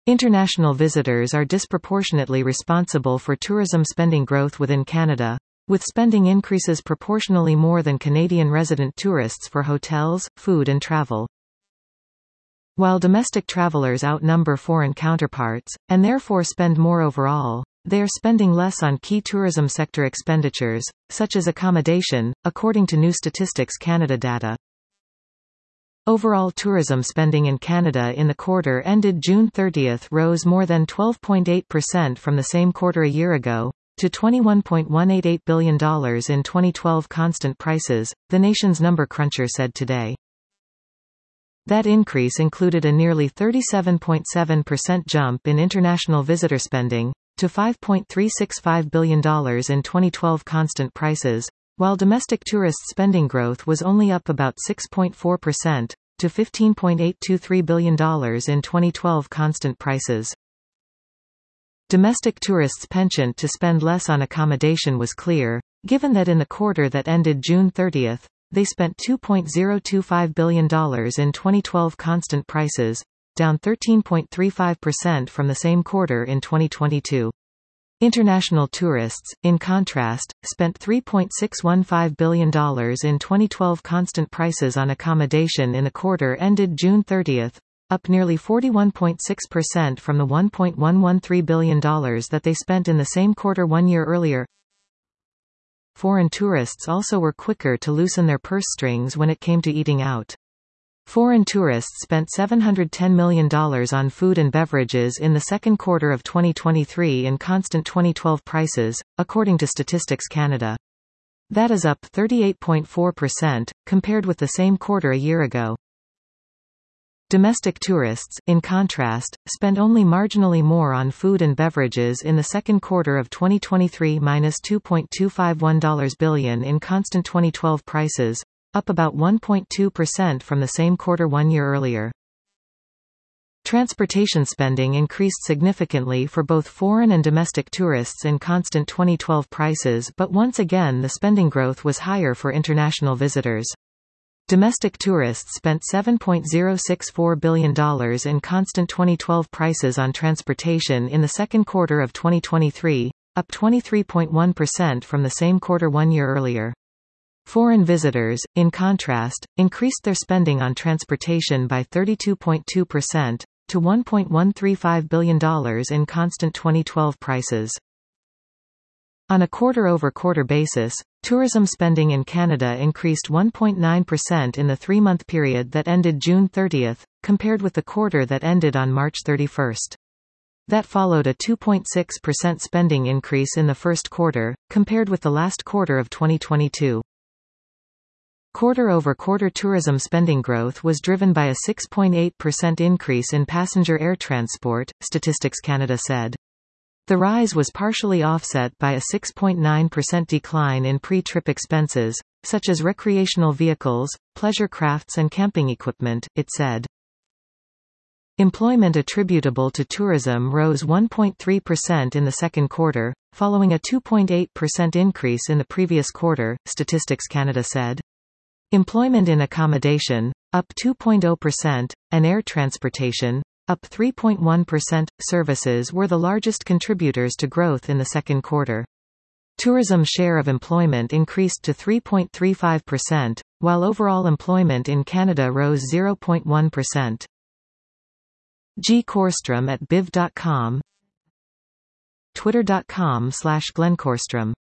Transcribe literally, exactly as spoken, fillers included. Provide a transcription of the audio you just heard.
International visitors are disproportionately responsible for tourism spending growth within Canada, with spending increases proportionally more than Canadian resident tourists for hotels, food and travel. While domestic travelers outnumber foreign counterparts, and therefore spend more overall, they are spending less on key tourism sector expenditures, such as accommodation, according to New Statistics Canada data. Overall tourism spending in Canada in the quarter ended June thirtieth rose more than twelve point eight percent from the same quarter a year ago, to twenty-one point one eight eight billion dollars in twenty twelve constant prices, the nation's number cruncher said today. That increase included a nearly thirty-seven point seven percent jump in international visitor spending, to five point three six five billion dollars in twenty twelve constant prices, while domestic tourist spending growth was only up about six point four percent, to fifteen point eight two three billion dollars in twenty twelve constant prices. Domestic tourists' penchant to spend less on accommodation was clear, given that in the quarter that ended June thirtieth, they spent two point zero two five billion dollars in twenty twelve constant prices, down thirteen point three five percent from the same quarter in twenty twenty-two. International tourists, in contrast, spent three point six one five billion dollars in twenty twelve constant prices on accommodation in the quarter ended June thirtieth, up nearly forty-one point six percent from the one point one one three billion dollars that they spent in the same quarter one year earlier. Foreign tourists also were quicker to loosen their purse strings when it came to eating out. Foreign tourists spent seven hundred ten million dollars on food and beverages in the second quarter of twenty twenty-three in constant twenty twelve prices, according to Statistics Canada. That is up thirty-eight point four percent, compared with the same quarter a year ago. Domestic tourists, in contrast, spent only marginally more on food and beverages in the second quarter of twenty twenty-three minus two point two five one billion dollars in constant twenty twelve prices, up about one point two percent from the same quarter one year earlier. Transportation spending increased significantly for both foreign and domestic tourists in constant twenty twelve prices, but once again the spending growth was higher for international visitors. Domestic tourists spent seven point zero six four billion dollars in constant twenty twelve prices on transportation in the second quarter of twenty twenty-three, up twenty-three point one percent from the same quarter one year earlier. Foreign visitors, in contrast, increased their spending on transportation by thirty-two point two percent, to one point one three five billion dollars in constant twenty twelve prices. On a quarter-over-quarter basis, tourism spending in Canada increased one point nine percent in the three-month period that ended June thirtieth, compared with the quarter that ended on March thirty-first. That followed a two point six percent spending increase in the first quarter, compared with the last quarter of twenty twenty-two. Quarter-over-quarter tourism spending growth was driven by a six point eight percent increase in passenger air transport, Statistics Canada said. The rise was partially offset by a six point nine percent decline in pre-trip expenses, such as recreational vehicles, pleasure crafts and camping equipment, it said. Employment attributable to tourism rose one point three percent in the second quarter, following a two point eight percent increase in the previous quarter, Statistics Canada said. Employment in accommodation, up two point zero percent, and air transportation, up three point one percent. Services were the largest contributors to growth in the second quarter. Tourism's share of employment increased to three point three five percent, while overall employment in Canada rose zero point one percent. G. Korstrom at biv dot com, twitter dot com slash Glenn Korstrom.